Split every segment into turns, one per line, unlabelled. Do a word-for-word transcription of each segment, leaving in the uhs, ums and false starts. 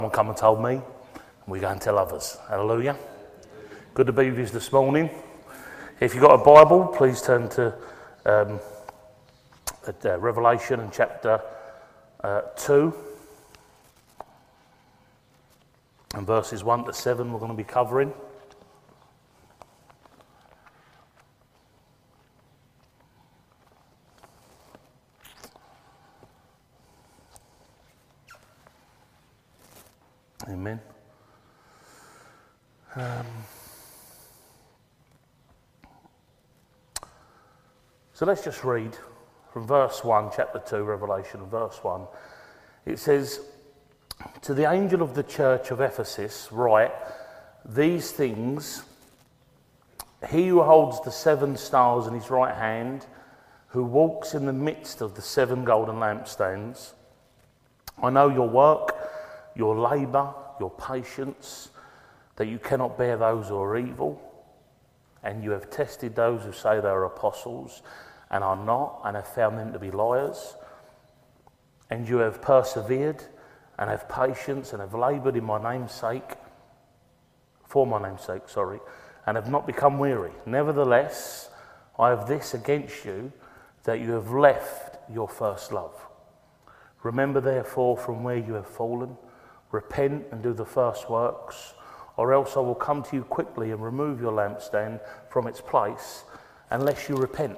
Someone come and told me, and we go and tell others. Hallelujah. Good to be with you this morning. If you've got a Bible, please turn to um, at, uh, Revelation and chapter uh, two. And verses one to seven we're going to be covering. Amen. Um, so let's just read from verse one, chapter two, Revelation, verse one. It says, "To the angel of the church of Ephesus write, these things, he who holds the seven stars in his right hand, who walks in the midst of the seven golden lampstands. I know your work, your labour, your patience, that you cannot bear those who are evil, and you have tested those who say they are apostles and are not, and have found them to be liars. And you have persevered and have patience and have laboured in my name's sake, for my name's sake, sorry, and have not become weary. Nevertheless, I have this against you, that you have left your first love. Remember therefore from where you have fallen, repent and do the first works, or else I will come to you quickly and remove your lampstand from its place, unless you repent.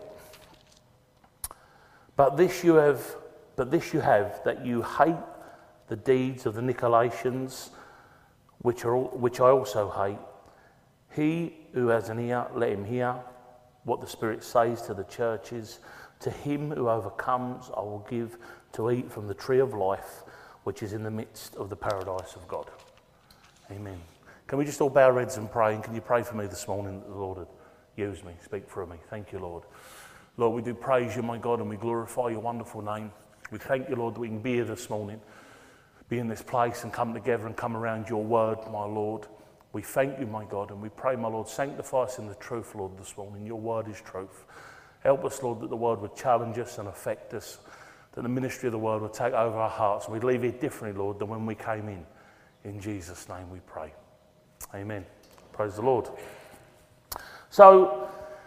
But this you have, but this you have, that you hate the deeds of the Nicolaitans, which are which I also hate. He who has an ear, let him hear what the Spirit says to the churches. To him who overcomes, I will give to eat from the tree of life, which is in the midst of the paradise of God." Amen. Can we just all bow our heads and pray? And can you pray for me this morning that the Lord would use me, speak through me? Thank you, Lord. Lord, we do praise you, my God, and we glorify your wonderful name. We thank you, Lord, that we can be here this morning, be in this place and come together and come around your word, my Lord. We thank you, my God, and we pray, my Lord, sanctify us in the truth, Lord, this morning. Your word is truth. Help us, Lord, that the word would challenge us and affect us, that the ministry of the word would take over our hearts, and we'd leave here differently, Lord, than when we came in. In Jesus' name we pray. Amen. Praise the Lord. So,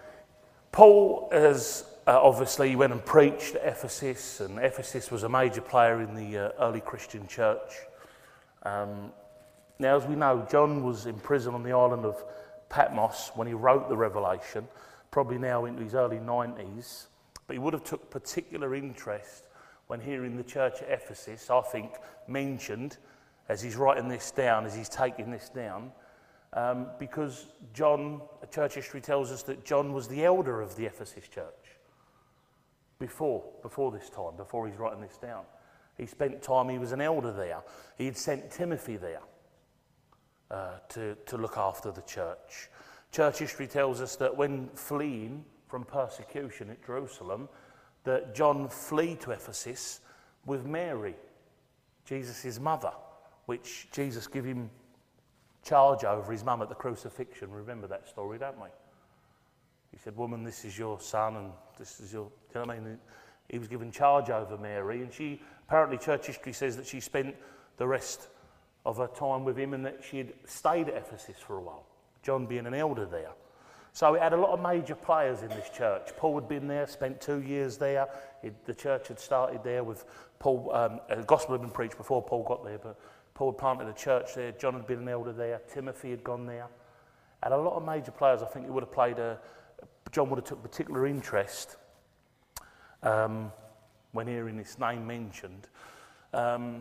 Paul has uh, obviously went and preached at Ephesus, and Ephesus was a major player in the uh, early Christian church. Um, now, as we know, John was in prison on the island of Patmos when he wrote the Revelation, probably now into his early nineties, but he would have took particular interest when hearing the church at Ephesus, I think, mentioned, as he's writing this down, as he's taking this down, um, because John, church history tells us that John was the elder of the Ephesus church before, before this time, before he's writing this down. He spent time, he was an elder there. He had sent Timothy there uh, to, to look after the church. Church history tells us that when fleeing from persecution at Jerusalem, that John fled to Ephesus with Mary, Jesus' mother, which Jesus gave him charge over his mum at the crucifixion. Remember that story, don't we? He said, "Woman, this is your son, and this is your..." Do you know what I mean? He was given charge over Mary, and she, apparently church history says that she spent the rest of her time with him and that she had stayed at Ephesus for a while, John being an elder there. So it had a lot of major players in this church. Paul had been there, spent two years there. It, the church had started there with Paul. Um, the gospel had been preached before Paul got there, but Paul had planted a church there. John had been an elder there. Timothy had gone there. And a lot of major players, I think, it would have played a... John would have took particular interest um, when hearing this name mentioned. Um,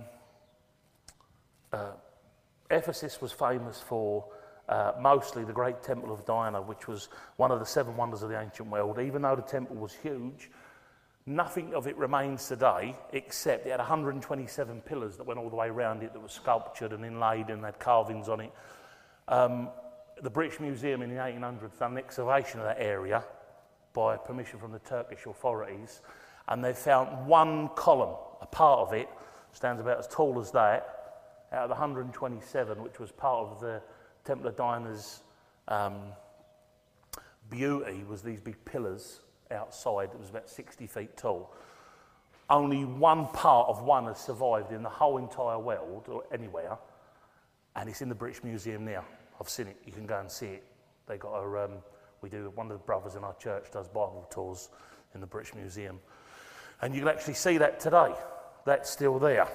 uh, Ephesus was famous for... Uh, mostly the great temple of Diana, which was one of the seven wonders of the ancient world. Even though the temple was huge, nothing of it remains today, except it had one hundred twenty-seven pillars that went all the way around it, that were sculptured and inlaid and had carvings on it. Um, the British Museum in the eighteen hundreds done an excavation of that area by permission from the Turkish authorities, and they found one column, a part of it, stands about as tall as that, out of the one hundred twenty-seven, which was part of the Temple of Diana's um, beauty, was these big pillars outside that was about sixty feet tall. Only one part of one has survived in the whole entire world, or anywhere, and it's in the British Museum now. I've seen it. You can go and see it. They got a, um, we do, one of the brothers in our church does Bible tours in the British Museum. And you can actually see that today. That's still there.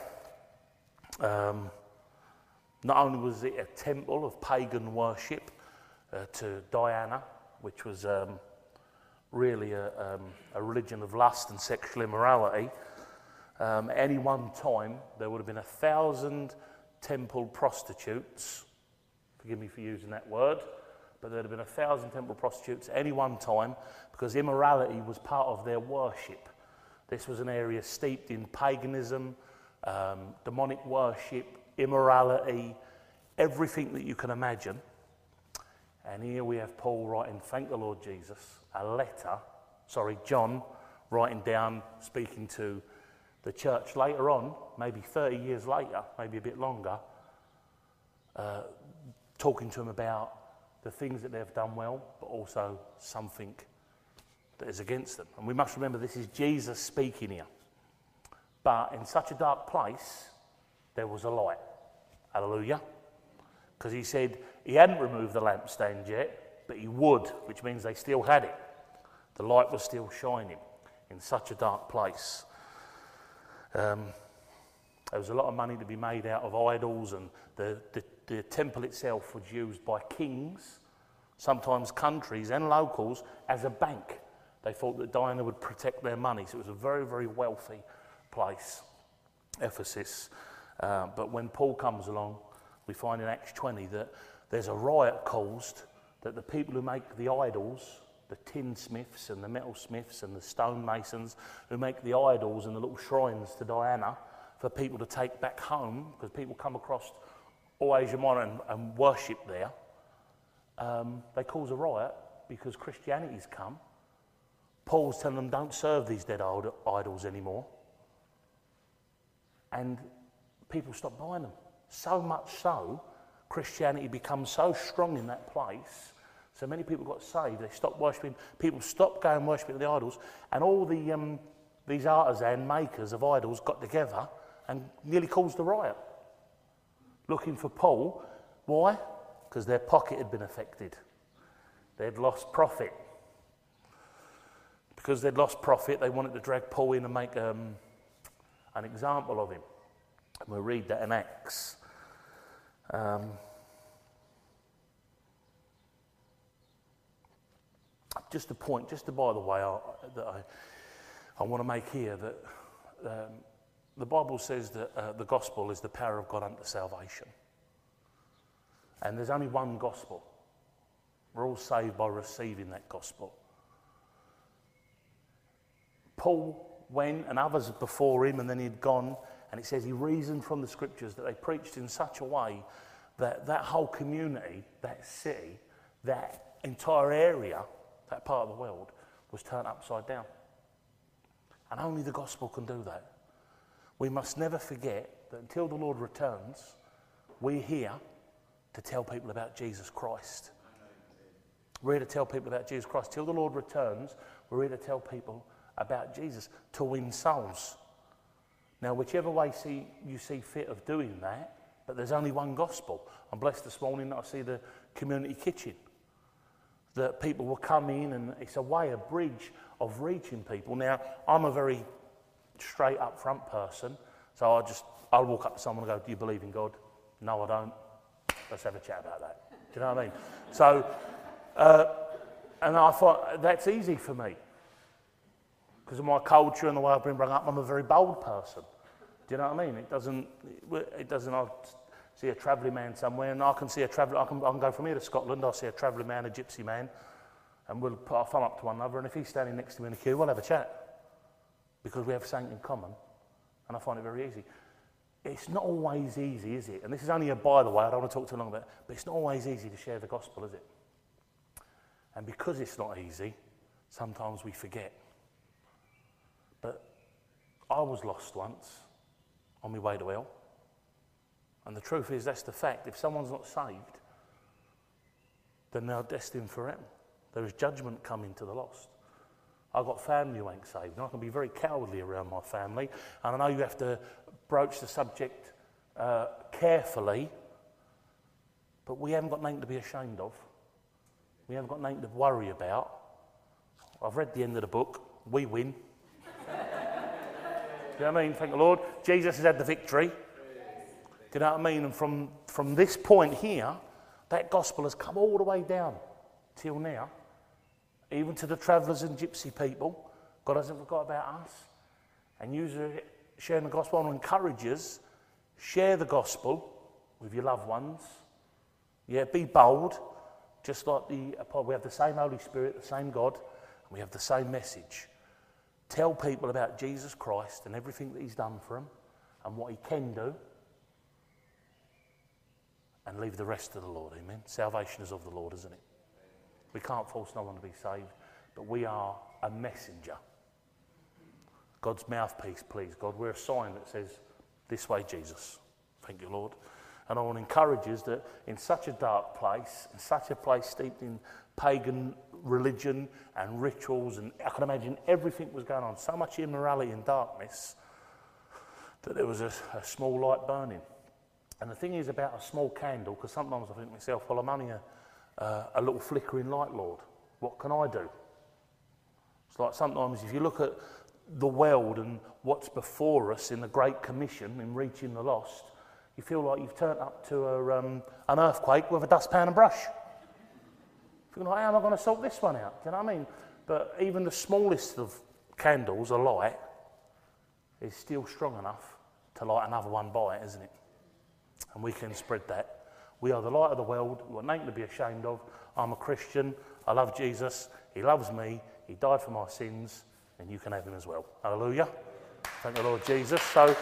Um, not only was it a temple of pagan worship uh, to Diana, which was um, really a, um, a religion of lust and sexual immorality, um, at any one time there would have been a thousand temple prostitutes. Forgive me for using that word, but there'd have been a thousand temple prostitutes at any one time because immorality was part of their worship. This was an area steeped in paganism, um, demonic worship, immorality, everything that you can imagine. And here we have Paul writing, thank the Lord Jesus, a letter, sorry, John writing down, speaking to the church later on, maybe thirty years later, maybe a bit longer, uh, talking to them about the things that they've done well, but also something that is against them. And we must remember this is Jesus speaking here. But in such a dark place, there was a light. Hallelujah. Because he said he hadn't removed the lampstand yet, but he would, which means they still had it. The light was still shining in such a dark place. Um, there was a lot of money to be made out of idols, and the, the, the temple itself was used by kings, sometimes countries and locals, as a bank. They thought that Diana would protect their money, so it was a very, very wealthy place, Ephesus. Uh, but when Paul comes along, we find in Acts twenty that there's a riot caused, that the people who make the idols, the tinsmiths and the metalsmiths and the stonemasons who make the idols and the little shrines to Diana for people to take back home, because people come across all Asia Minor and, and worship there, um, they cause a riot because Christianity's come. Paul's telling them, don't serve these dead idols anymore. And people stop buying them. So much so, Christianity becomes so strong in that place, so many people got saved, they stopped worshipping, people stopped going worshipping the idols, and all the um, these artisan makers of idols got together and nearly caused a riot. Looking for Paul. Why? Because their pocket had been affected. They'd lost profit. Because they'd lost profit, they wanted to drag Paul in and make um, an example of him. And we'll read that in Acts. Um, just a point, just to, by the way, I, that I, I want to make here, that um, the Bible says that uh, the gospel is the power of God unto salvation. And there's only one gospel. We're all saved by receiving that gospel. Paul went, and others before him, and then he'd gone, and it says he reasoned from the scriptures that they preached in such a way that that whole community, that city, that entire area, that part of the world, was turned upside down. And only the gospel can do that. We must never forget that until the Lord returns, we're here to tell people about Jesus Christ. We're here to tell people about Jesus Christ. Till the Lord returns, we're here to tell people about Jesus, to win souls. Now, whichever way see, you see fit of doing that, but there's only one gospel. I'm blessed this morning that I see the community kitchen, that people will come in, and it's a way, a bridge of reaching people. Now, I'm a very straight up front person, so I just, I'll walk up to someone and go, do you believe in God? No, I don't. Let's have a chat about that. Do you know what I mean? So, uh, and I thought, that's easy for me. Because of my culture and the way I've been brought up, I'm a very bold person. Do you know what I mean? It doesn't, it doesn't, I see a travelling man somewhere, and I can see a traveller, I can, I can go from here to Scotland, I'll see a travelling man, a gypsy man, and we'll put our thumb up to one another, and if he's standing next to me in the queue, we'll have a chat. Because we have something in common, and I find it very easy. It's not always easy, is it? And this is only a by the way, I don't want to talk too long about it, but it's not always easy to share the gospel, is it? And because it's not easy, sometimes we forget. But I was lost once on my way to hell. And the truth is, that's the fact. If someone's not saved, then they're destined for hell. There is judgment coming to the lost. I've got family who ain't saved, and I can be very cowardly around my family. And I know you have to broach the subject uh, carefully, But we haven't got nothing to be ashamed of. We haven't got nothing to worry about. I've read the end of the book. We win. Do you know what I mean? Thank the Lord. Jesus has had the victory. Do you know what I mean? And from, from this point here, that gospel has come all the way down till now. Even to the travellers and gypsy people. God hasn't forgot about us. And you sharing the gospel, I want to encourage us. Share the gospel with your loved ones. Yeah, be bold. Just like the we have the same Holy Spirit, the same God, and we have the same message. Tell people about Jesus Christ and everything that he's done for them and what he can do, and leave the rest to the Lord, amen? Salvation is of the Lord, isn't it? We can't force no one to be saved, but we are a messenger. God's mouthpiece, please, God. We're a sign that says, this way, Jesus. Thank you, Lord. And I want to encourage us that in such a dark place, in such a place steeped in pagan religion and rituals, and I can imagine everything was going on, so much immorality and darkness, that there was a, a small light burning. And the thing is about a small candle, because sometimes I think to myself, well, I'm only a, uh, a little flickering light, Lord. What can I do? It's like sometimes if you look at the world and what's before us in the Great Commission in reaching the lost, you feel like you've turned up to a, um, an earthquake with a dustpan and brush. You're like, how am I going to sort this one out? Do you know what I mean? But even the smallest of candles, a light, is still strong enough to light another one by it, isn't it? And we can spread that. We are the light of the world. We've got nothing to be ashamed of. I'm a Christian. I love Jesus. He loves me. He died for my sins, and you can have him as well. Hallelujah. Thank the Lord Jesus. So,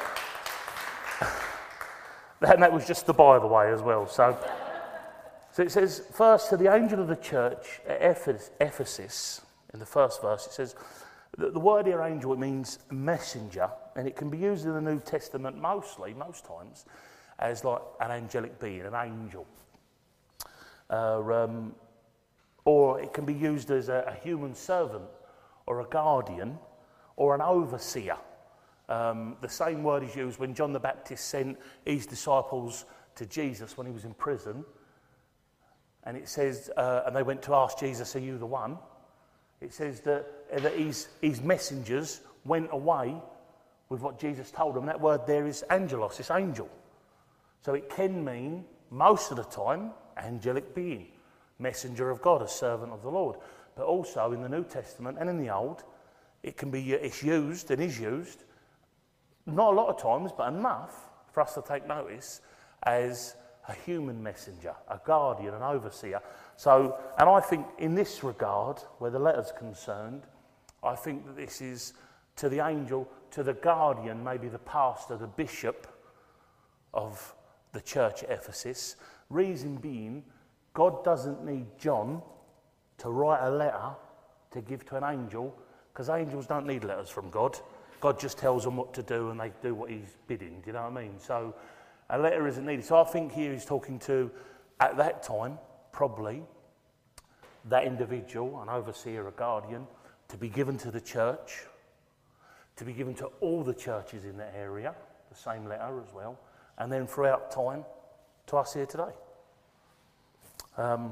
and that was just the by the way as well. So, so it says, first to the angel of the church at Ephesus, in the first verse, it says, the, the word here angel, it means messenger, and it can be used in the New Testament mostly, most times, as like an angelic being, an angel. Uh, um, or it can be used as a, a human servant, or a guardian, or an overseer. Um, the same word is used when John the Baptist sent his disciples to Jesus when he was in prison. And it says, uh, and they went to ask Jesus, are you the one? It says that, uh, that his, his messengers went away with what Jesus told them. That word there is angelos, it's angel. So it can mean, most of the time, angelic being, messenger of God, a servant of the Lord. But also in the New Testament and in the Old, it can be, it's used and is used, not a lot of times, but enough for us to take notice, as a human messenger, a guardian, an overseer. So, and I think in this regard, where the letter's concerned, I think that this is to the angel, to the guardian, maybe the pastor, the bishop of the church at Ephesus. Reason being, God doesn't need John to write a letter to give to an angel, because angels don't need letters from God. God just tells them what to do and they do what he's bidding, do you know what I mean? So a letter isn't needed. So I think here he's talking to, at that time, probably, that individual, an overseer, a guardian, to be given to the church, to be given to all the churches in that area, the same letter as well, and then throughout time, to us here today. Um,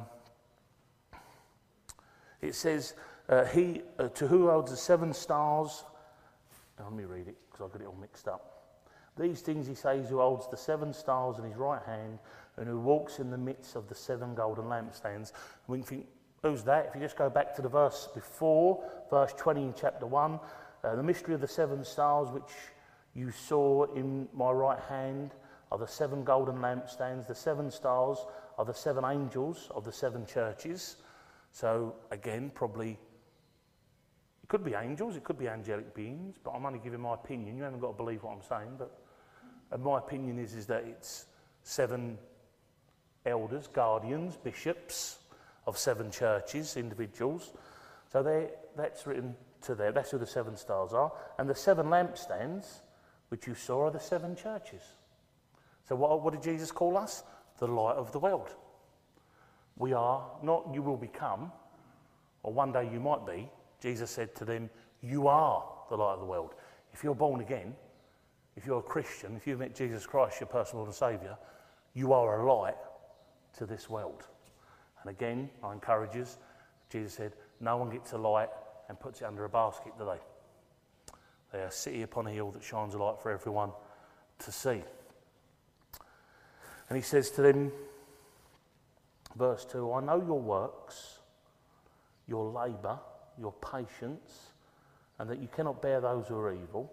it says, uh, he uh, to who holds the seven stars. Now, let me read it because I've got it all mixed up. These things he says, who holds the seven stars in his right hand and who walks in the midst of the seven golden lampstands. And we can think, who's that? If you just go back to the verse before, verse twenty in chapter one, uh, the mystery of the seven stars which you saw in my right hand are the seven golden lampstands. The seven stars are the seven angels of the seven churches. So again, probably, it could be angels, it could be angelic beings, but I'm only giving my opinion. You haven't got to believe what I'm saying, but and my opinion is, is that it's seven elders, guardians, bishops of seven churches, individuals. So they, that's written to there. That's who the seven stars are. And the seven lampstands, which you saw, are the seven churches. So what, what did Jesus call us? The light of the world. We are, not you will become, or one day you might be. Jesus said to them, you are the light of the world. If you're born again, if you're a Christian, if you've met Jesus Christ, your personal Lord and Saviour, you are a light to this world. And again, I encourage us, Jesus said, no one gets a light and puts it under a basket, do they? They are a city upon a hill that shines a light for everyone to see. And he says to them, verse two, I know your works, your labour, your patience, and that you cannot bear those who are evil.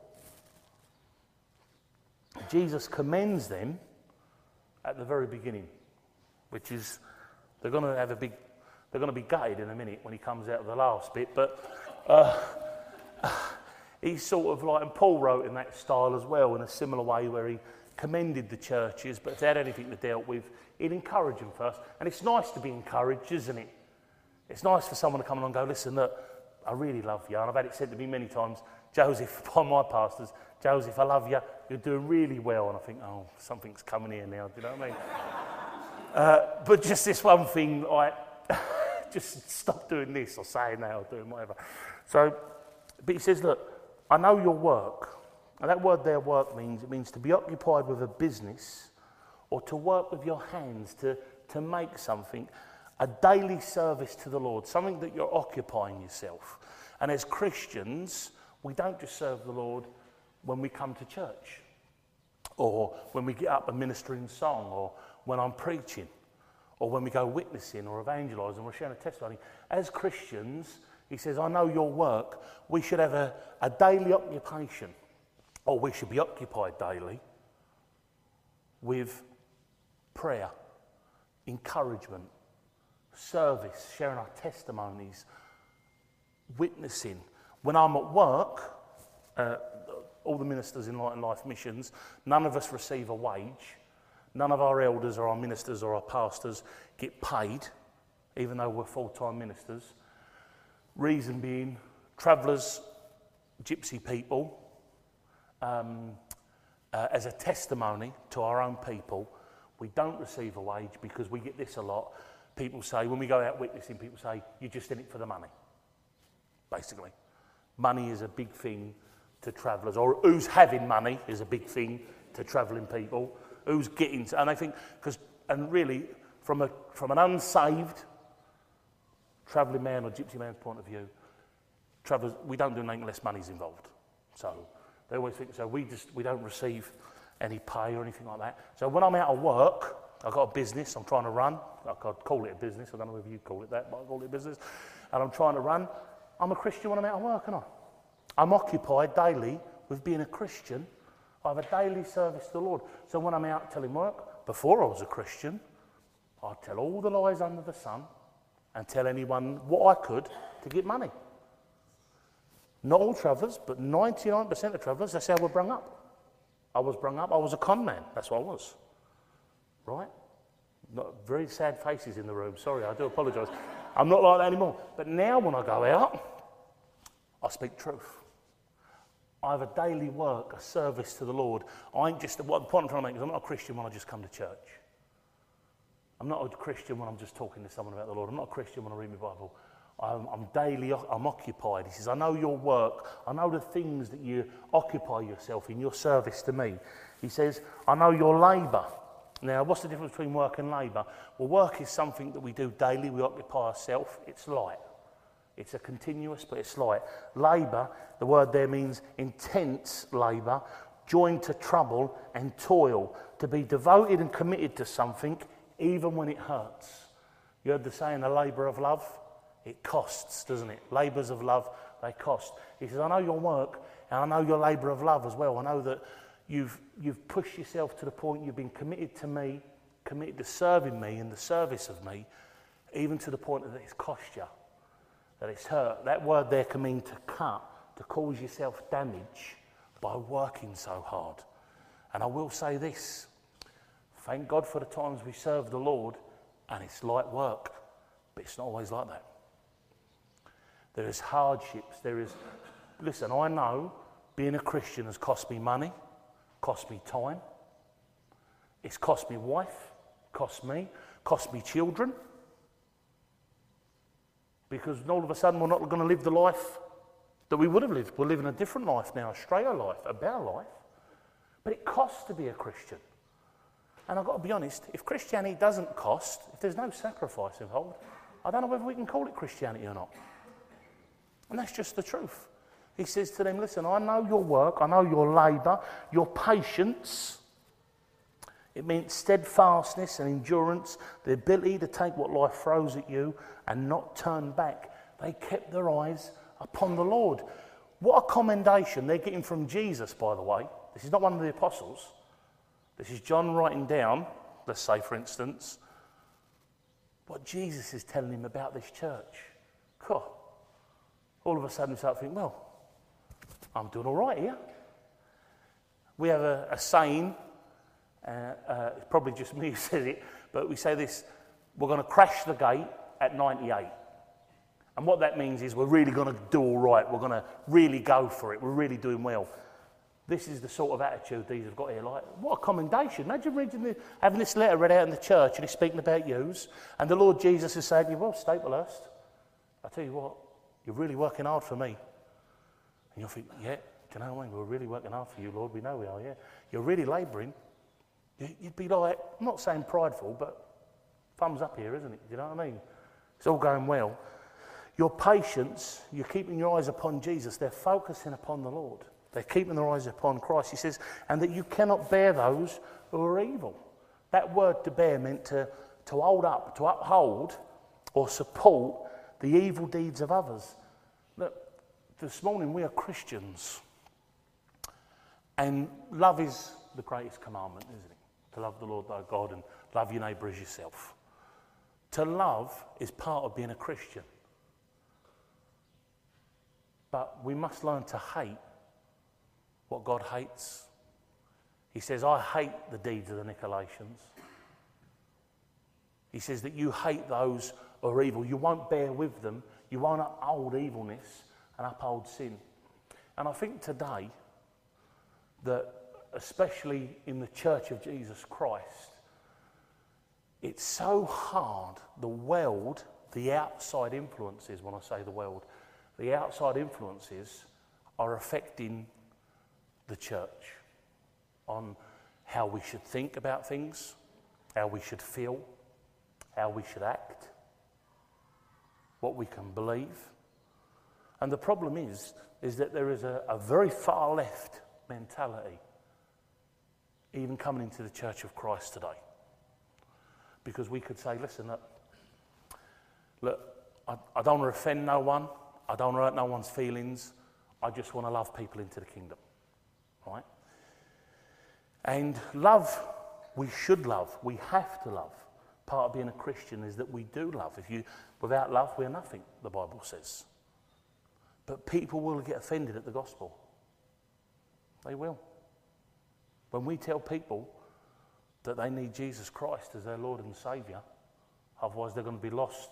Jesus commends them at the very beginning, which is, they're going to have a big, they're going to be gutted in a minute when he comes out of the last bit, but uh, he's sort of like, and Paul wrote in that style as well, in a similar way where he commended the churches, but if they had anything to deal with, he'd encourage them first. And it's nice to be encouraged, isn't it? It's nice for someone to come along and go, listen, look, I really love you. And I've had it said to me many times, Joseph, by my pastors, Joseph, I love you. You're doing really well. And I think, oh, something's coming here now. Do you know what I mean? uh, but just this one thing, like, just stop doing this or saying that or doing whatever. So, but he says, look, I know your work. And that word there, work, means, it means to be occupied with a business or to work with your hands, to, to make something, a daily service to the Lord, something that you're occupying yourself. And as Christians, we don't just serve the Lord when we come to church or when we get up and minister in song or when I'm preaching or when we go witnessing or evangelising or sharing a testimony. As Christians, he says, I know your work. We should have a, a daily occupation, or we should be occupied daily with prayer, encouragement, service, sharing our testimonies, witnessing. When I'm at work, uh, all the ministers in Light and Life Missions, none of us receive a wage. None of our elders or our ministers or our pastors get paid, even though we're full-time ministers. Reason being, travellers, gypsy people, um, uh, as a testimony to our own people, we don't receive a wage because we get this a lot. People say, when we go out witnessing, people say, you're just in it for the money, basically. Money is a big thing to travellers, or who's having money is a big thing to travelling people. Who's getting, and I think, because, and really, from a from an unsaved travelling man or gypsy man's point of view, travellers, we don't do anything unless money's involved. So they always think, so we just, we don't receive any pay or anything like that. So when I'm out of work, I've got a business I'm trying to run. I could call it a business. I don't know if you call it that, but I call it a business. And I'm trying to run. I'm a Christian when I'm out of work, aren't I? I'm occupied daily with being a Christian. I have a daily service to the Lord. So when I'm out telling work, before I was a Christian, I'd tell all the lies under the sun and tell anyone what I could to get money. Not all travellers, but ninety-nine percent of travellers, that's how we're brung up. I was brung up, I was a con man. That's what I was. Right? Not very sad faces in the room. Sorry, I do apologise. I'm not like that anymore. But now when I go out, I speak truth. I have a daily work, a service to the Lord. I ain't just, what the point I'm trying to make is I'm not a Christian when I just come to church. I'm not a Christian when I'm just talking to someone about the Lord. I'm not a Christian when I read my Bible. I'm, I'm daily, I'm occupied. He says, I know your work. I know the things that you occupy yourself in, your service to me. He says, I know your labour. Now, what's the difference between work and labour? Well, work is something that we do daily. We occupy ourselves. It's light. It's a continuous, but it's light. Labour, the word there means intense labour, joined to trouble and toil, to be devoted and committed to something, even when it hurts. You heard the saying, a labour of love? It costs, doesn't it? Labours of love, they cost. He says, I know your work, and I know your labour of love as well. I know that you've, you've pushed yourself to the point you've been committed to me, committed to serving me in the service of me, even to the point that it's cost you. That it's hurt. That word there can mean to cut, to cause yourself damage by working so hard. And I will say this, thank God for the times we serve the Lord and it's light work, but it's not always like that. There is hardships, there is, listen, I know being a Christian has cost me money, cost me time, it's cost me wife, cost me, cost me children. Because all of a sudden we're not going to live the life that we would have lived. We're living a different life now, a straighter life, a better life. But it costs to be a Christian. And I've got to be honest, if Christianity doesn't cost, if there's no sacrifice involved, I don't know whether we can call it Christianity or not. And that's just the truth. He says to them, listen, I know your work, I know your labour, your patience. It means steadfastness and endurance, the ability to take what life throws at you and not turn back. They kept their eyes upon the Lord. What a commendation they're getting from Jesus, by the way. This is not one of the apostles. This is John writing down, let's say, for instance, what Jesus is telling him about this church. Cool. All of a sudden, you start thinking, well, I'm doing all right here. We have a, a saying, uh, uh, it's probably just me who says it, but we say this, we're going to crash the gate at ninety-eight. And what that means is we're really going to do all right. We're going to really go for it. We're really doing well. This is the sort of attitude these have got here. Like, what a commendation. Imagine reading the, having this letter read out in the church and he's speaking about yous, and the Lord Jesus is saying to you, well, Staplehurst, I tell you what, you're really working hard for me. And you'll think, yeah, do you know what I mean? We're really working hard for you, Lord. We know we are, yeah. You're really labouring. You'd be like, I'm not saying prideful, but thumbs up here, isn't it? Do you know what I mean? It's all going well. Your patience, you're keeping your eyes upon Jesus. They're focusing upon the Lord. They're keeping their eyes upon Christ. He says, and that you cannot bear those who are evil. That word to bear meant to, to hold up, to uphold or support the evil deeds of others. Look, this morning we are Christians. And love is the greatest commandment, isn't it? To love the Lord thy God and love your neighbour as yourself. To love is part of being a Christian. But we must learn to hate what God hates. He says, I hate the deeds of the Nicolaitans. He says that you hate those who are evil. You won't bear with them. You won't uphold evilness and uphold sin. And I think today that, especially in the Church of Jesus Christ, it's so hard, the world, the outside influences, when I say the world, the outside influences are affecting the church on how we should think about things, how we should feel, how we should act, what we can believe. And the problem is, is that there is a, a very far left mentality even coming into the Church of Christ today. Because we could say, listen, look, look I, I don't want to offend no one. I don't hurt no one's feelings. I just want to love people into the kingdom, right? And love, we should love. We have to love. Part of being a Christian is that we do love. If you, without love, we're nothing, the Bible says. But people will get offended at the gospel. They will. When we tell people that they need Jesus Christ as their Lord and Saviour, otherwise they're going to be lost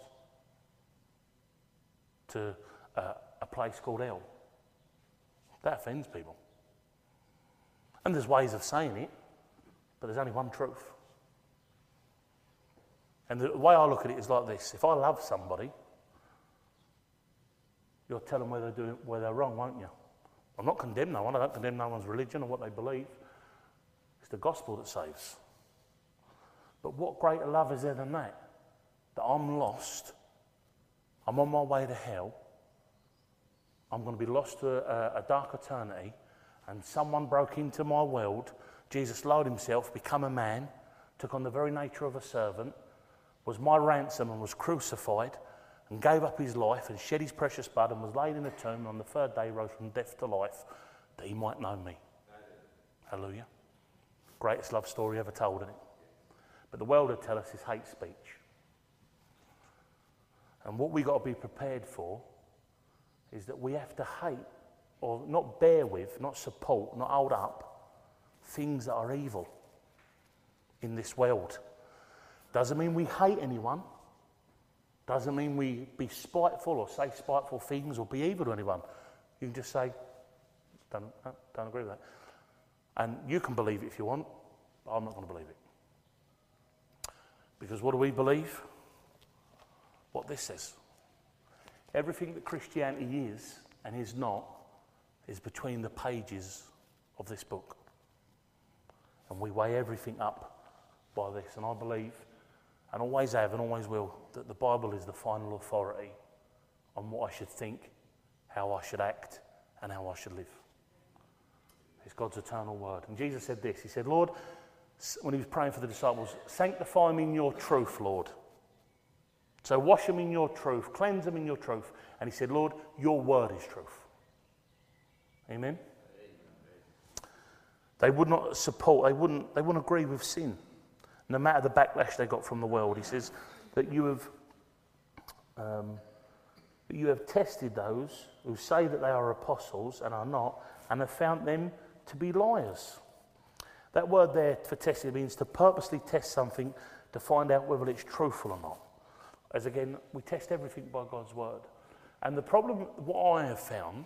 to Uh, a place called hell. That offends people. And there's ways of saying it, but there's only one truth. And the way I look at it is like this. If I love somebody, you'll tell them where they're doing, where they're wrong, won't you? I'm not condemning no one. I don't condemn no one's religion or what they believe. It's the gospel that saves. But what greater love is there than that? That I'm lost, I'm on my way to hell, I'm going to be lost to a, a dark eternity, and someone broke into my world. Jesus lowered himself, became a man, took on the very nature of a servant, was my ransom and was crucified, and gave up his life and shed his precious blood and was laid in a tomb, and on the third day rose from death to life, that he might know me. Hallelujah. Greatest love story ever told, isn't it? But the world will tell us is hate speech. And what we've got to be prepared for is that we have to hate, or not bear with, not support, not hold up things that are evil in this world. Doesn't mean we hate anyone. Doesn't mean we be spiteful or say spiteful things or be evil to anyone. You can just say, don't, don't agree with that. And you can believe it if you want, but I'm not going to believe it. Because what do we believe? What this says. Everything that Christianity is and is not is between the pages of this book. And we weigh everything up by this, and I believe, and always have and always will, that the Bible is the final authority on what I should think, how I should act, and how I should live. It's God's eternal word. And Jesus said this, he said, Lord, when he was praying for the disciples, sanctify me in your truth, Lord. So wash them in your truth, cleanse them in your truth. And he said, Lord, your word is truth. Amen? They would not support, they wouldn't, they wouldn't agree with sin. No matter the backlash they got from the world. He says that you have, um, you have tested those who say that they are apostles and are not, and have found them to be liars. That word there for testing means to purposely test something to find out whether it's truthful or not. As again, we test everything by God's word. And the problem, what I have found,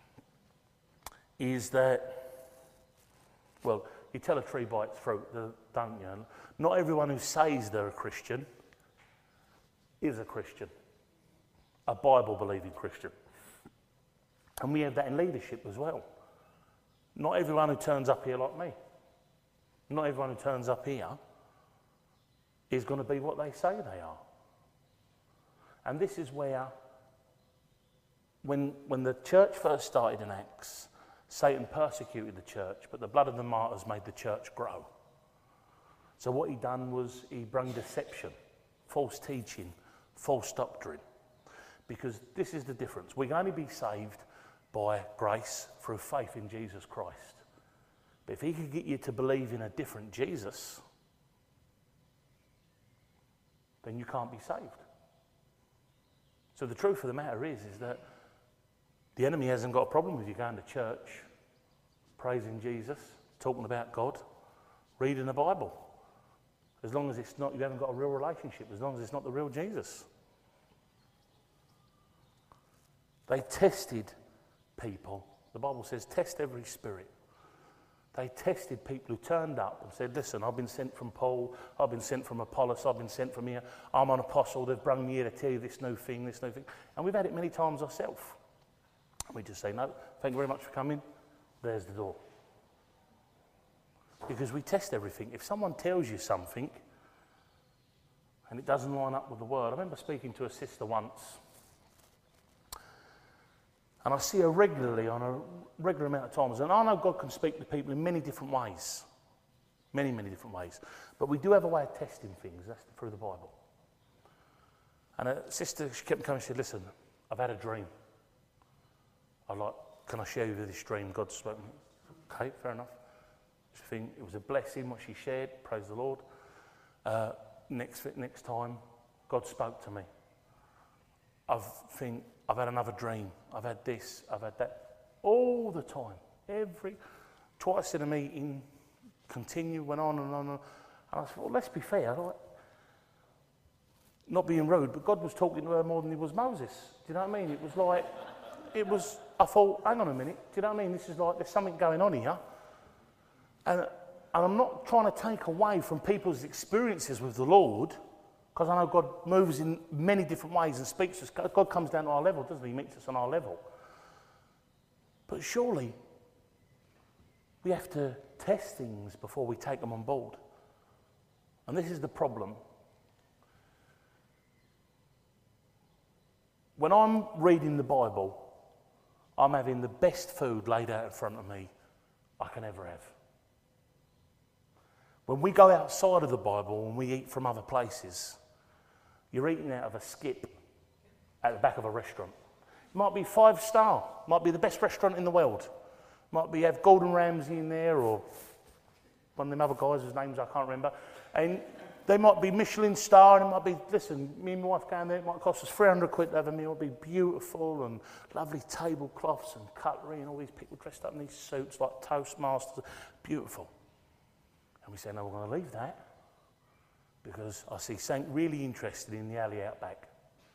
is that, well, you tell a tree by its fruit, don't you? Not everyone who says they're a Christian is a Christian, a Bible-believing Christian. And we have that in leadership as well. Not everyone who turns up here like me, not everyone who turns up here is going to be what they say they are. And this is where, when, when the church first started in Acts, Satan persecuted the church, but the blood of the martyrs made the church grow. So what he done was he brought deception, false teaching, false doctrine. Because this is the difference. We can only be saved by grace through faith in Jesus Christ. But if he could get you to believe in a different Jesus, then you can't be saved. So the truth of the matter is, is that the enemy hasn't got a problem with you going to church, praising Jesus, talking about God, reading the Bible. As long as it's not, you haven't got a real relationship, as long as it's not the real Jesus. They tested people. The Bible says, test every spirit. They tested people who turned up and said, listen, I've been sent from Paul, I've been sent from Apollos, I've been sent from here, I'm an apostle, they've brought me here to tell you this new thing, this new thing. And we've had it many times ourselves. We just say, no, thank you very much for coming, there's the door. Because we test everything. If someone tells you something and it doesn't line up with the word, I remember speaking to a sister once, and I see her regularly on a regular amount of times. And I know God can speak to people in many different ways. Many, many different ways. But we do have a way of testing things. That's through the Bible. And a sister, she kept coming and said, listen, I've had a dream. I'm like, can I share with you this dream? God's spoken. Okay, fair enough. She think it was a blessing what she shared. Praise the Lord. Uh, next, next time, God spoke to me. I've think I've had another dream. I've had this. I've had that. All the time. Every, twice in a meeting, continue, went on and on. And I said, well, let's be fair. Like, not being rude, but God was talking to her more than he was Moses. Do you know what I mean? It was like, it was, I thought, hang on a minute. Do you know what I mean? This is like, there's something going on here. And, and I'm not trying to take away from people's experiences with the Lord, because I know God moves in many different ways and speaks to us. God comes down to our level, doesn't he? He meets us on our level. But surely, we have to test things before we take them on board. And this is the problem. When I'm reading the Bible, I'm having the best food laid out in front of me I can ever have. When we go outside of the Bible and we eat from other places, you're eating out of a skip at the back of a restaurant. It might be five star, might be the best restaurant in the world. Might be have Gordon Ramsay in there or one of them other guys whose names I can't remember. And they might be Michelin star and it might be, listen, me and my wife going there, it might cost us three hundred quid to have a meal. It would be beautiful and lovely tablecloths and cutlery and all these people dressed up in these suits like Toastmasters. Beautiful. And we say, no, we're going to leave that because I see something really interesting in the alley out back.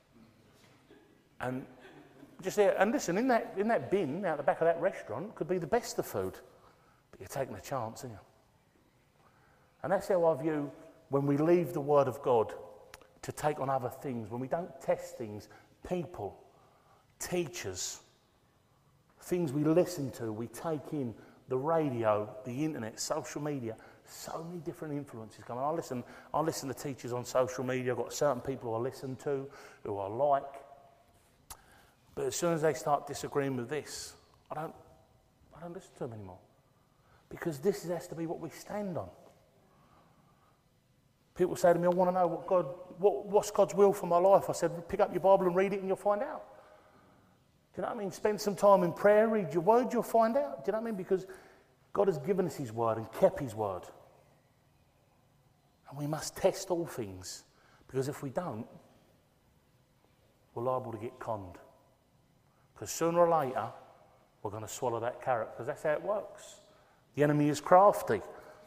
And just there, and listen, in that in that bin out the back of that restaurant could be the best of food, but you're taking a chance, aren't you? And that's how I view when we leave the Word of God to take on other things, when we don't test things, people, teachers, things we listen to, we take in, the radio, the internet, social media, So many different influences coming. I listen, I listen to teachers on social media. I've got certain people I listen to who I like. But as soon as they start disagreeing with this, I don't, I don't listen to them anymore. Because this has to be what we stand on. People say to me, I want to know what God, what, what's God's will for my life. I said, pick up your Bible and read it and you'll find out. Do you know what I mean? Spend some time in prayer, read your word, you'll find out. Do you know what I mean? Because God has given us his word and kept his word. And we must test all things. Because if we don't, we're liable to get conned. Because sooner or later, we're going to swallow that carrot. Because that's how it works. The enemy is crafty.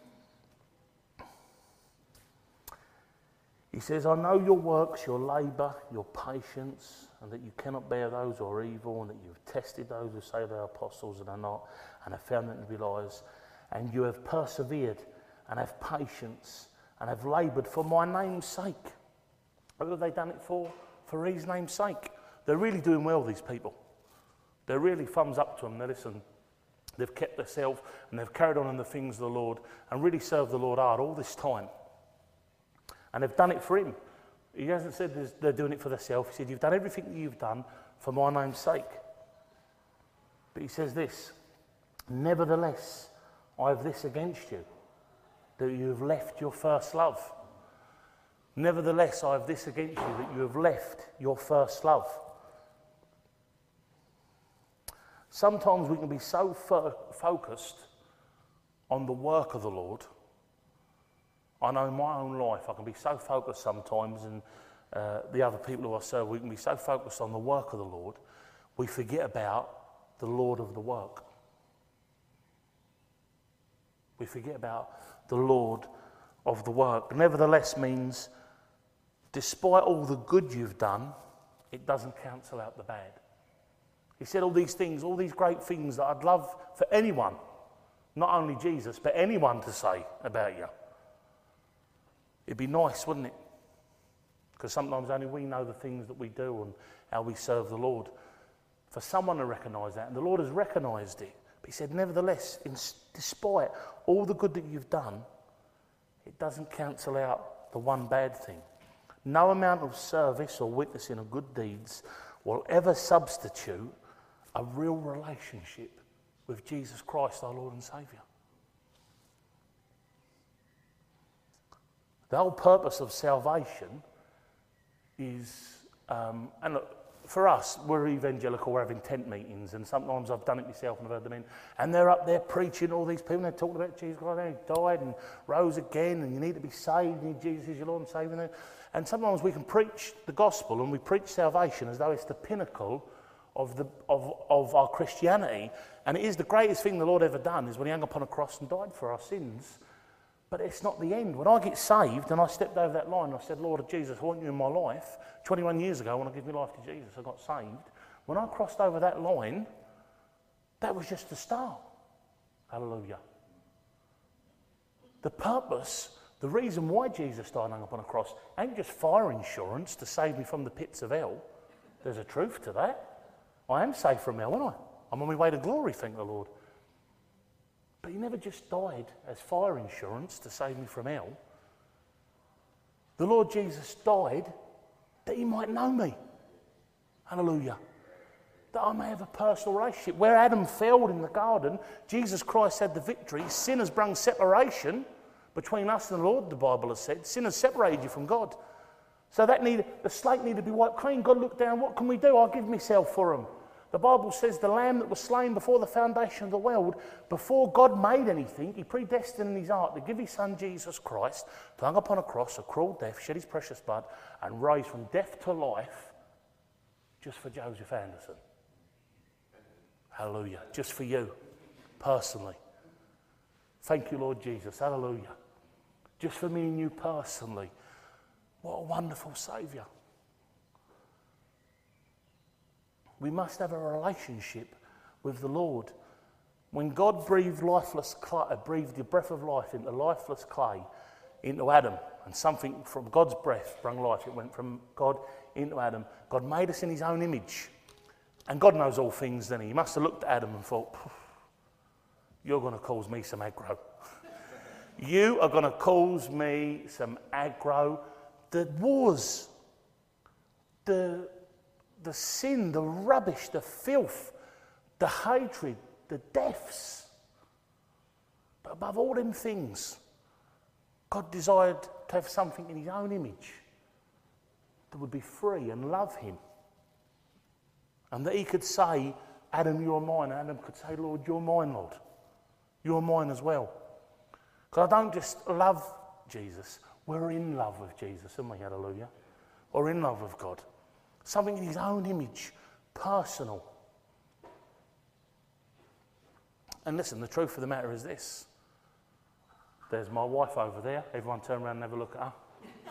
He says, I know your works, your labour, your patience, and that you cannot bear those who are evil, and that you have tested those who say they are apostles and are not, and have found them to be liars. And you have persevered, and have patience, and have laboured for my name's sake. Who have they done it for? For his name's sake. They're really doing well, these people. They're really thumbs up to them. They listen. They've kept themselves, and they've carried on in the things of the Lord, and really served the Lord hard all this time. And they've done it for him. He hasn't said they're doing it for themselves. He said, you've done everything that you've done for my name's sake. But he says this, nevertheless, I have this against you, that you have left your first love. Nevertheless, I have this against you, that you have left your first love. Sometimes we can be so fo- focused on the work of the Lord. I know in my own life, I can be so focused sometimes, and uh, the other people who I serve, we can be so focused on the work of the Lord, we forget about the Lord of the work. We forget about the Lord of the work. Nevertheless means, despite all the good you've done, it doesn't cancel out the bad. He said all these things, all these great things that I'd love for anyone, not only Jesus, but anyone to say about you. It'd be nice, wouldn't it? Because sometimes only we know the things that we do and how we serve the Lord. For someone to recognise that, and the Lord has recognised it. But he said, nevertheless, in, despite all the good that you've done, it doesn't cancel out the one bad thing. No amount of service or witnessing of good deeds will ever substitute a real relationship with Jesus Christ, our Lord and Saviour. The whole purpose of salvation is, um, and look, for us, we're evangelical, we're having tent meetings, and sometimes I've done it myself and I've heard them in, and they're up there preaching, all these people, and they're talking about Jesus Christ, he died and rose again, and you need to be saved, and Jesus is your Lord and Saviour. And sometimes we can preach the gospel, and we preach salvation as though it's the pinnacle of, the, of, of our Christianity, and it is the greatest thing the Lord ever done, is when he hung upon a cross and died for our sins. But it's not the end. When I get saved and I stepped over that line and I said, Lord Jesus, I want you in my life. twenty-one years ago when I gave my life to Jesus, I got saved. When I crossed over that line, that was just the start. Hallelujah. The purpose, the reason why Jesus died and hung up on a cross ain't just fire insurance to save me from the pits of hell. There's a truth to that. I am saved from hell, aren't I? I'm on my way to glory, thank the Lord. But he never just died as fire insurance to save me from hell. The Lord Jesus died that he might know me. Hallelujah. That I may have a personal relationship. Where Adam failed in the garden, Jesus Christ had the victory. Sin has brought separation between us and the Lord, the Bible has said. Sin has separated you from God. So that need, the slate needed to be wiped clean. God looked down, what can we do? I'll give myself for him. The Bible says the lamb that was slain before the foundation of the world, before God made anything, he predestined in his heart to give his son Jesus Christ to hang upon a cross, a cruel death, shed his precious blood, and rise from death to life just for Joseph Anderson. Hallelujah. Just for you, personally. Thank you, Lord Jesus. Hallelujah. Just for me and you personally. What a wonderful Saviour. We must have a relationship with the Lord. When God breathed lifeless clay, breathed the breath of life into lifeless clay, into Adam, and something from God's breath brought life, it went from God into Adam. God made us in his own image. And God knows all things, then he? He must have looked at Adam and thought, you're going to cause me some aggro. You are going to cause me some aggro. The wars, the, the sin, the rubbish, the filth, the hatred, the deaths. But above all them things, God desired to have something in his own image that would be free and love him. And that he could say, Adam, you're mine. Adam could say, Lord, you're mine, Lord. You're mine as well. Because I don't just love Jesus. We're in love with Jesus, aren't we? Hallelujah. We're in love with God. Something in his own image, personal. And listen, the truth of the matter is this. There's my wife over there. Everyone turn around and have a look at her.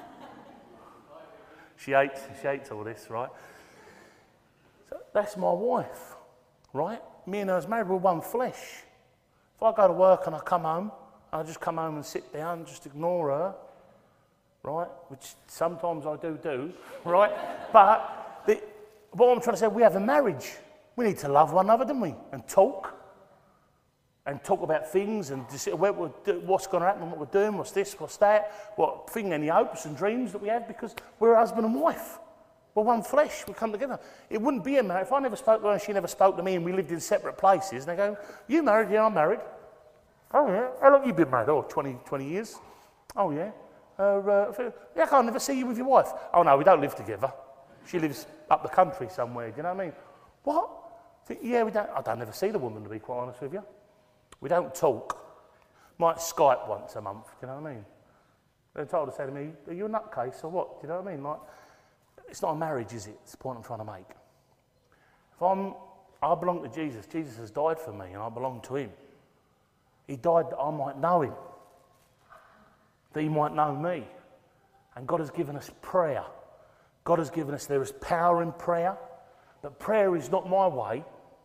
She hates, she hates all this, right? So that's my wife, right? Me and her is married, we're one flesh. If I go to work and I come home, I just come home and sit down and just ignore her, right? Which sometimes I do do, right? But the, what I'm trying to say, we have a marriage. We need to love one another, don't we? And talk. And talk about things and what's going to happen, what we're doing, what's this, what's that, what thing, any hopes and dreams that we have, because we're husband and wife. We're one flesh, we come together. It wouldn't be a marriage. If I never spoke to her and she never spoke to me and we lived in separate places, and they go, you married? Yeah, I'm married. Oh, yeah. How long have you been married? Oh, twenty, twenty years. Oh, yeah. Uh, uh, yeah, I can't never see you with your wife. Oh, no, we don't live together. She lives up the country somewhere, do you know what I mean? What? Yeah, we don't. I don't ever see the woman, to be quite honest with you. We don't talk. Might Skype once a month, do you know what I mean? They're told to say to me, are you a nutcase or what? Do you know what I mean? Like, it's not a marriage, is it? It's the point I'm trying to make. If I'm, I belong to Jesus. Jesus has died for me and I belong to him. He died that I might know him. That he might know me. And God has given us prayer. God has given us, there is power in prayer. But prayer is not my way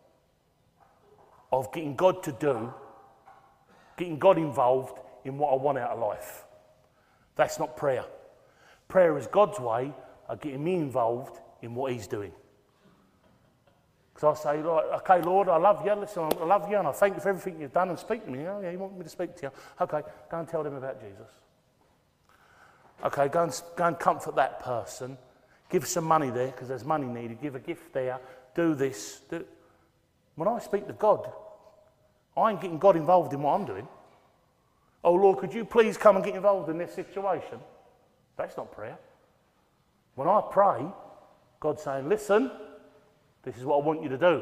of getting God to do, getting God involved in what I want out of life. That's not prayer. Prayer is God's way of getting me involved in what he's doing. Because I say, okay, Lord, I love you. Listen, I love you and I thank you for everything you've done and speak to me. Oh, yeah, you want me to speak to you? Okay, go and tell them about Jesus. Okay, go and, go and comfort that person. Give some money there because there's money needed. Give a gift there. Do this. Do... When I speak to God, I ain't getting God involved in what I'm doing. Oh, Lord, could you please come and get involved in this situation? That's not prayer. When I pray, God's saying, listen, this is what I want you to do.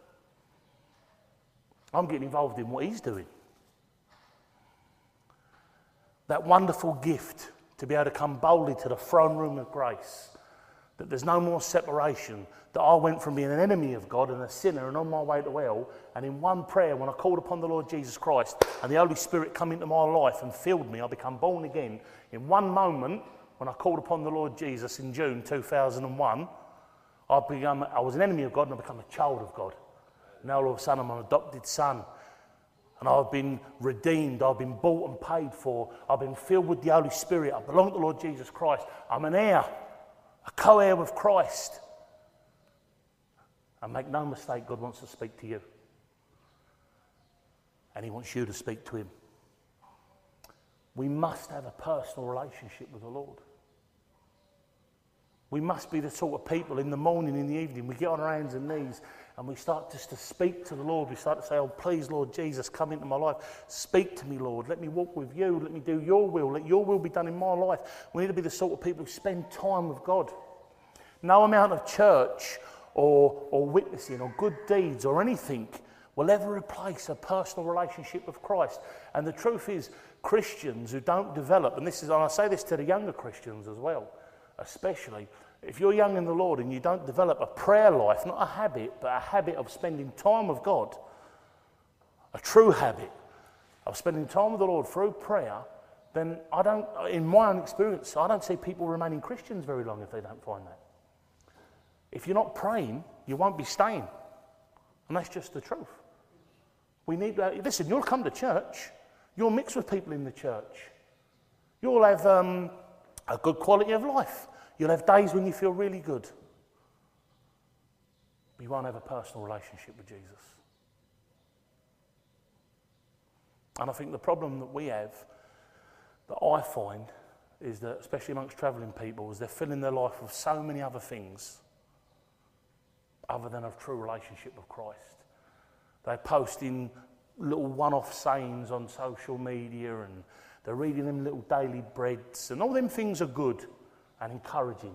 I'm getting involved in what he's doing. That wonderful gift to be able to come boldly to the throne room of grace, that there's no more separation, that I went from being an enemy of God and a sinner and on my way to hell, and in one prayer, when I called upon the Lord Jesus Christ and the Holy Spirit come into my life and filled me, I become born again. In one moment, when I called upon the Lord Jesus in June two thousand one, I, become, I was an enemy of God and I become a child of God. Now all of a sudden I'm an adopted son. And I've been redeemed, I've been bought and paid for, I've been filled with the Holy Spirit, I belong to the Lord Jesus Christ. I'm an heir, a co-heir with Christ. And make no mistake, God wants to speak to you. And he wants you to speak to him. We must have a personal relationship with the Lord. We must be the sort of people in the morning, in the evening, we get on our hands and knees and we start just to speak to the Lord. We start to say, oh, please, Lord Jesus, come into my life. Speak to me, Lord. Let me walk with you. Let me do your will. Let your will be done in my life. We need to be the sort of people who spend time with God. No amount of church or, or witnessing or good deeds or anything will ever replace a personal relationship with Christ. And the truth is, Christians who don't develop, and this is, and I say this to the younger Christians as well, especially, if you're young in the Lord and you don't develop a prayer life, not a habit, but a habit of spending time with God, a true habit of spending time with the Lord through prayer, then I don't, in my own experience, I don't see people remaining Christians very long if they don't find that. If you're not praying, you won't be staying. And that's just the truth. We need to, listen, you'll come to church, you'll mix with people in the church. You'll have um, a good quality of life. You'll have days when you feel really good. But you won't have a personal relationship with Jesus. And I think the problem that we have that I find is that, especially amongst travelling people, is they're filling their life with so many other things other than a true relationship with Christ. They're posting little one-off sayings on social media, and they're reading them little daily breads, and all them things are good and encouraging.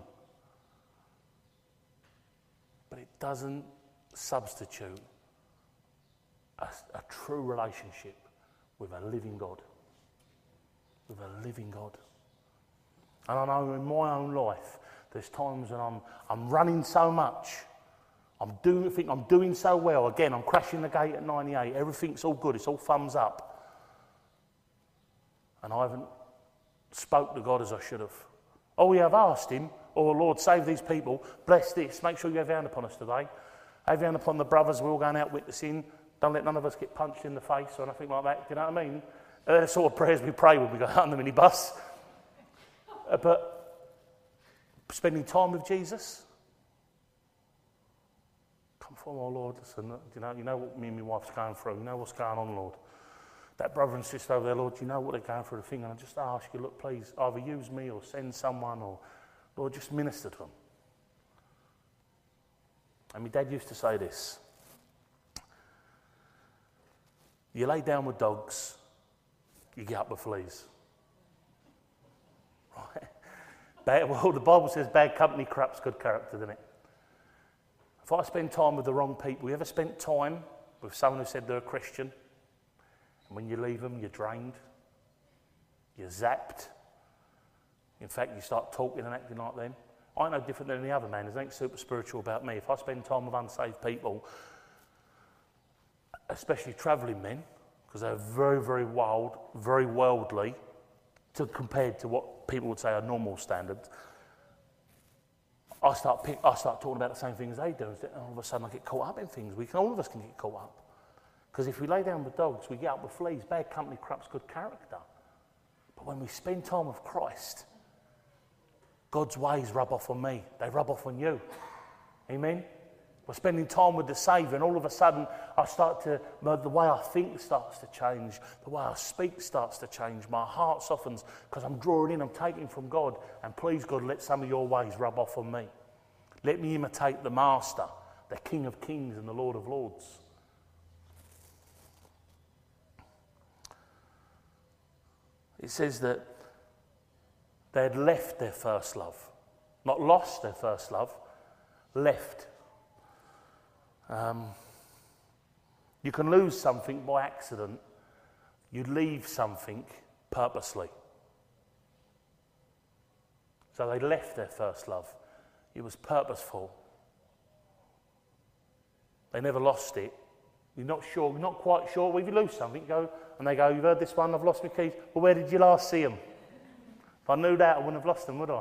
But it doesn't substitute a, a true relationship with a living God. With a living God. And I know in my own life, there's times when I'm I'm running so much, I'm doing think I'm doing so well. Again, I'm crashing the gate at ninety-eight. Everything's all good. It's all thumbs up, and I haven't spoke to God as I should have. Oh, we have asked Him, "Oh Lord, save these people. Bless this. Make sure you have your hand upon us today. Have your hand upon the brothers. We're all going out witnessing. Don't let none of us get punched in the face or anything like that." Do you know what I mean? They're the sort of prayers we pray when we go out on the minibus. Uh, but spending time with Jesus. Come forward, oh Lord. Listen, you know, you know what me and my wife's going through. You know what's going on, Lord. That brother and sister over there, Lord, you know what they're going through the thing. And I just ask you, look, please, either use me or send someone, or, Lord, just minister to them. And my dad used to say this. You lay down with dogs, you get up with fleas. Right? Bad, well, the Bible says bad company corrupts good character, doesn't it? If I spend time with the wrong people, you ever spent time with someone who said they're a Christian, and when you leave them, you're drained, you're zapped. In fact, you start talking and acting like them. I'm no different than any other man. There's nothing super spiritual about me. If I spend time with unsaved people, especially travelling men, because they're very, very wild, very worldly, to compared to what people would say are normal standards, I start pick, I start talking about the same things they do, and all of a sudden I get caught up in things. We can, all of us can get caught up. Because if we lay down with dogs, we get up with fleas. Bad company corrupts good character. But when we spend time with Christ, God's ways rub off on me. They rub off on you. Amen? We're spending time with the Saviour, and all of a sudden I start to, the way I think starts to change, the way I speak starts to change, my heart softens because I'm drawing in, I'm taking from God, and please God, let some of your ways rub off on me. Let me imitate the Master, the King of Kings and the Lord of Lords. It says that they had left their first love, not lost their first love, left. Um, you can lose something by accident. You leave something purposely. So they left their first love. It was purposeful. They never lost it. You're not sure, you're not quite sure. Well, if you lose something, you go, and they go, you've heard this one, I've lost my keys. Well, where did you last see them? If I knew that, I wouldn't have lost them, would I?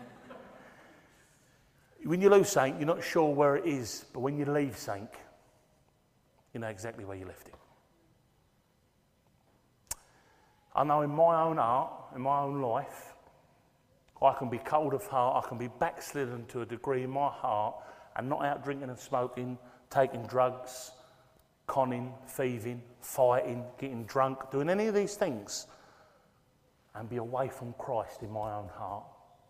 When you lose something, you're not sure where it is, but when you leave something, you know exactly where you left it. I know in my own heart, in my own life, I can be cold of heart, I can be backslidden to a degree in my heart, and not out drinking and smoking, taking drugs, conning, thieving, fighting, getting drunk, doing any of these things, and be away from Christ in my own heart.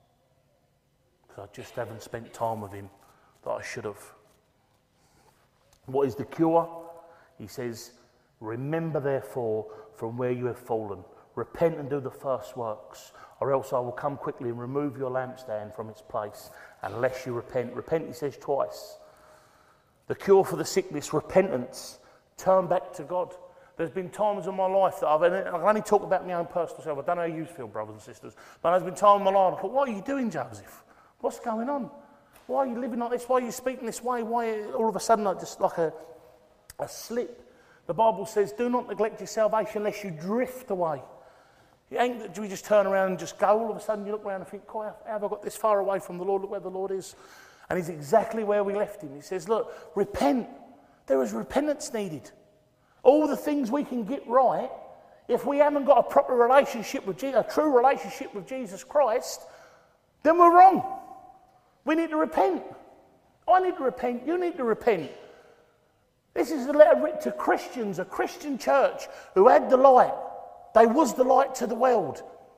I just haven't spent time with Him that I should have. What is the cure? He says, remember therefore from where you have fallen. Repent and do the first works, or else I will come quickly and remove your lampstand from its place, unless you repent. Repent, he says twice. The cure for the sickness, repentance. Turn back to God. There's been times in my life that I've, and I can only talk about my own personal self. I don't know how you feel, brothers and sisters, but there's been times in my life I thought, what are you doing, Joseph? What's going on? Why are you living like this? Why are you speaking this way? Why all of a sudden like just like a, a slip? The Bible says, do not neglect your salvation lest you drift away. It ain't that we just turn around and just go. All of a sudden you look around and think, how have I got this far away from the Lord? Look where the Lord is. And He's exactly where we left Him. He says, look, repent. There is repentance needed. All the things we can get right, if we haven't got a proper relationship with Jesus, a true relationship with Jesus Christ, then we're wrong. We need to repent. I need to repent. You need to repent. This is a letter written to Christians, a Christian church who had the light. They was the light to the world.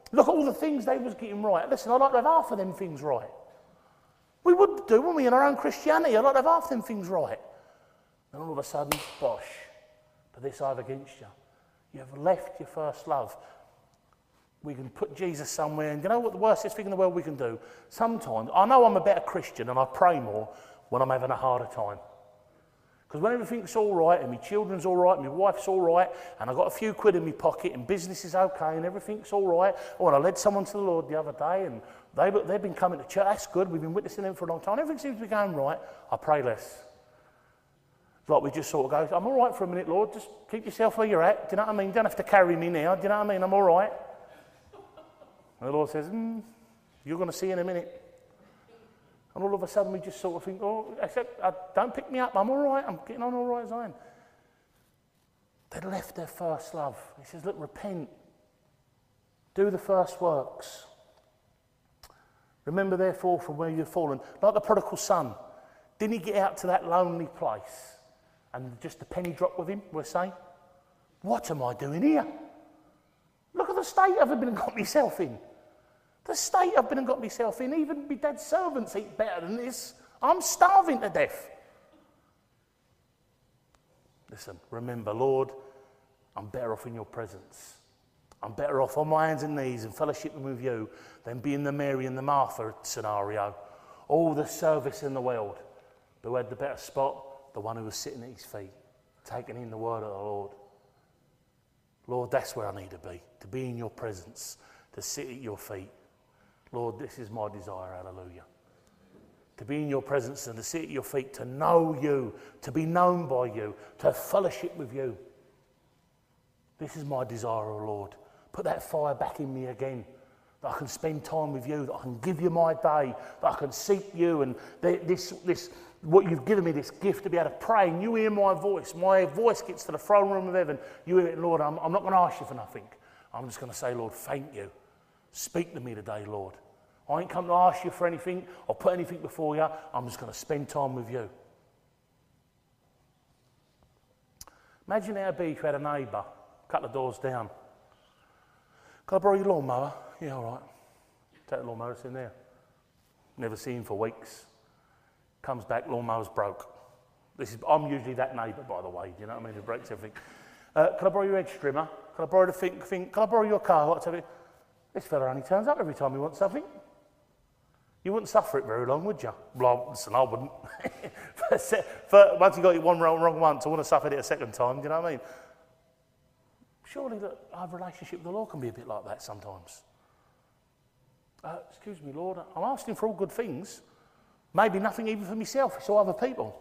Look at all the things they was getting right. Listen, I'd like to have half of them things right. We would do, wouldn't we, in our own Christianity? I'd like to have half them things right. And all of a sudden, bosh, but this I have against you. You have left your first love. We can put Jesus somewhere, and you know what the worstest thing in the world we can do? Sometimes, I know I'm a better Christian and I pray more when I'm having a harder time. Because when everything's all right, and my children's all right, and my wife's all right, and I've got a few quid in my pocket, and business is okay, and everything's all right. Oh, and I led someone to the Lord the other day, and they, they've been coming to church. That's good. We've been witnessing them for a long time. Everything seems to be going right. I pray less. It's like we just sort of go, I'm all right for a minute, Lord. Just keep yourself where you're at. Do you know what I mean? You don't have to carry me now. Do you know what I mean? I'm all right. And the Lord says, mm, you're going to see in a minute. And all of a sudden we just sort of think, oh, except, uh, don't pick me up, I'm all right, I'm getting on all right as I am. They'd left their first love. He says, look, repent. Do the first works. Remember, therefore, from where you've fallen. Like the prodigal son. Didn't he get out to that lonely place and just a penny dropped with him, we're saying? What am I doing here? Look at the state I've been and got myself in. The state I've been and got myself in, even my dad's servants eat better than this. I'm starving to death. Listen, remember, Lord, I'm better off in your presence. I'm better off on my hands and knees and fellowshipping with you than being the Mary and the Martha scenario. All the service in the world. But who had the better spot? The one who was sitting at his feet, taking in the word of the Lord. Lord, that's where I need to be, to be in your presence, to sit at your feet. Lord, this is my desire, hallelujah. To be in your presence and to sit at your feet, to know you, to be known by you, to have fellowship with you. This is my desire, O Lord. Put that fire back in me again, that I can spend time with you, that I can give you my day, that I can seek you, and this, this, what you've given me, this gift to be able to pray, and you hear my voice. My voice gets to the throne room of heaven. You hear it, Lord, I'm, I'm not going to ask you for nothing. I'm just going to say, Lord, thank you. Speak to me today, Lord. I ain't come to ask you for anything or put anything before you. I'm just going to spend time with you. Imagine how it'd be if you had a neighbour a couple of doors down. Can I borrow your lawnmower? Yeah, all right. Take the lawnmower, it's in there. Never seen him for weeks. Comes back, lawnmower's broke. This is, I'm usually that neighbour, by the way. Do you know what I mean? Who breaks everything. Uh, can I borrow your edge trimmer? Can I borrow the thing? thing? Can I borrow your car? What's everything? This fella only turns up every time he wants something. You wouldn't suffer it very long, would you? Well, listen, I wouldn't. for, for, once you got it one wrong, wrong once, I want to suffer it a second time, do you know what I mean? Surely that our relationship with the Lord can be a bit like that sometimes. Uh, excuse me, Lord, I'm asking for all good things. Maybe nothing even for myself, it's all other people.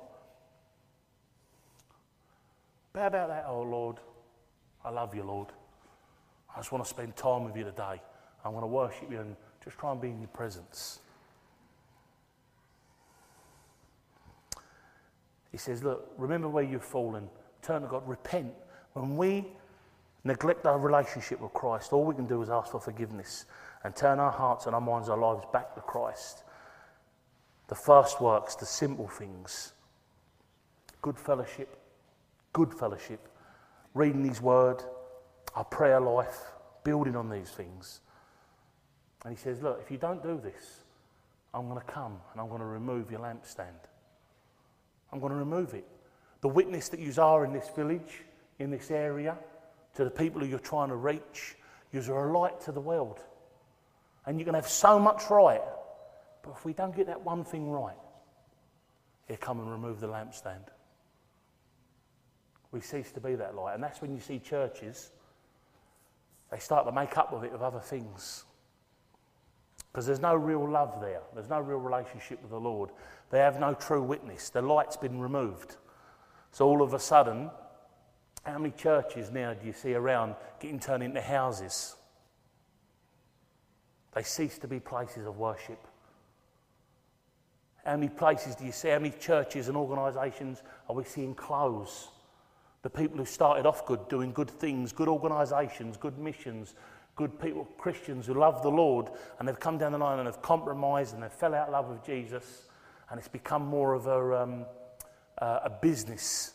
But how about that, oh Lord? I love you, Lord. I just want to spend time with you today. I want to worship you and just try and be in your presence. He says, look, remember where you've fallen. Turn to God, repent. When we neglect our relationship with Christ, all we can do is ask for forgiveness and turn our hearts and our minds, our lives back to Christ. The first works, the simple things. Good fellowship, good fellowship. Reading his word, our prayer life, building on these things. And he says, look, if you don't do this, I'm going to come and I'm going to remove your lampstand. I'm going to remove it. The witness that you are in this village, in this area, to the people who you're trying to reach, you are a light to the world. And you can have so much right, but if we don't get that one thing right, he'll come and remove the lampstand. We cease to be that light. And that's when you see churches, they start to make up with it with other things. Because there's no real love there. There's no real relationship with the Lord. They have no true witness. The light's been removed. So all of a sudden, how many churches now do you see around getting turned into houses? They cease to be places of worship. How many places do you see, how many churches and organisations are we seeing close? The people who started off good, doing good things, good organisations, good missions, good people, Christians who love the Lord, and they've come down the line and have compromised and they've fell out of love with Jesus, and it's become more of a, um, uh, a business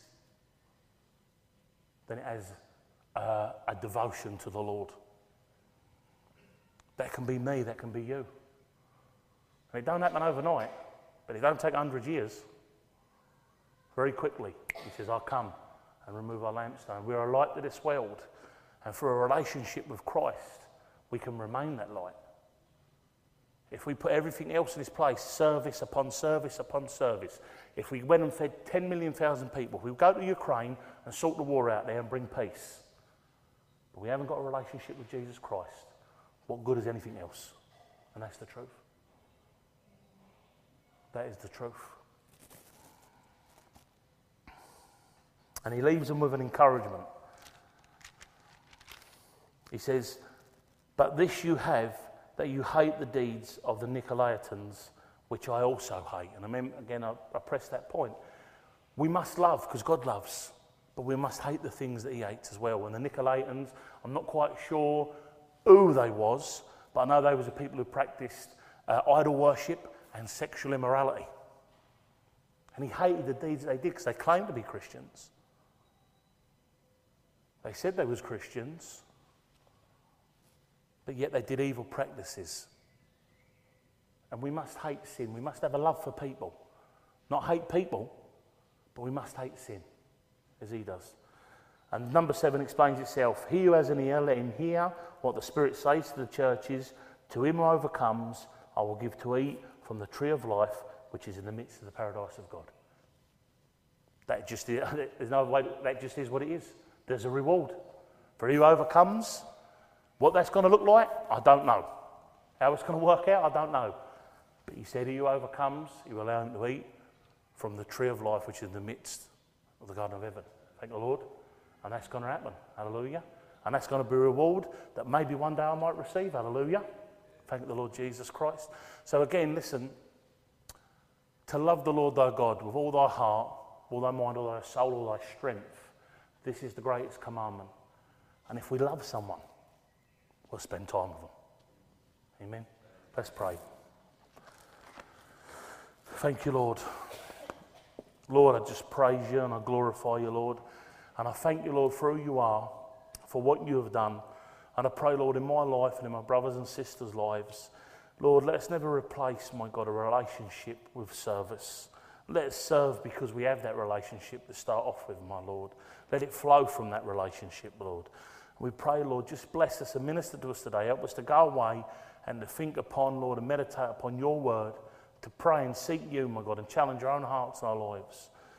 than it has uh, a devotion to the Lord. That can be me, that can be you. And it don't happen overnight, but it don't take a hundred years. Very quickly, he says, I'll come and remove our lampstand. We're a light to this world. And through a relationship with Christ, we can remain that light. If we put everything else in its place, service upon service upon service, if we went and fed ten million thousand people, if we go to Ukraine and sort the war out there and bring peace, but we haven't got a relationship with Jesus Christ, what good is anything else? And that's the truth. That is the truth. And he leaves them with an encouragement. He says, but this you have, that you hate the deeds of the Nicolaitans, which I also hate. And I mean, again, I, I press that point. We must love, because God loves, but we must hate the things that he hates as well. And the Nicolaitans, I'm not quite sure who they was, but I know they was the people who practiced uh, idol worship and sexual immorality. And he hated the deeds that they did because they claimed to be Christians. They said they was Christians, but yet they did evil practices. And we must hate sin. We must have a love for people. Not hate people, but we must hate sin, as he does. And number seven explains itself. He who has an ear, let him hear what the Spirit says to the churches. To him who overcomes, I will give to eat from the tree of life, which is in the midst of the paradise of God. That just is, there's no way, that just is what it is. There's a reward. For he who overcomes, what that's going to look like, I don't know. How it's going to work out, I don't know. But he said, he who overcomes, he will allow him to eat from the tree of life, which is in the midst of the Garden of Heaven. Thank the Lord. And that's going to happen. Hallelujah. And that's going to be a reward that maybe one day I might receive. Hallelujah. Thank the Lord Jesus Christ. So again, listen, to love the Lord thy God with all thy heart, all thy mind, all thy soul, all thy strength, this is the greatest commandment. And if we love someone, we'll spend time with them. Amen. Let's pray. Thank you, Lord. Lord, I just praise you and I glorify you, Lord. And I thank you, Lord, for who you are, for what you have done. And I pray, Lord, in my life and in my brothers and sisters' lives, Lord, let us never replace, my God, a relationship with service. Let us serve because we have that relationship to start off with, my Lord. Let it flow from that relationship, Lord. We pray, Lord, just bless us and minister to us today. Help us to go away and to think upon, Lord, and meditate upon your word, to pray and seek you, my God, and challenge our own hearts and our lives.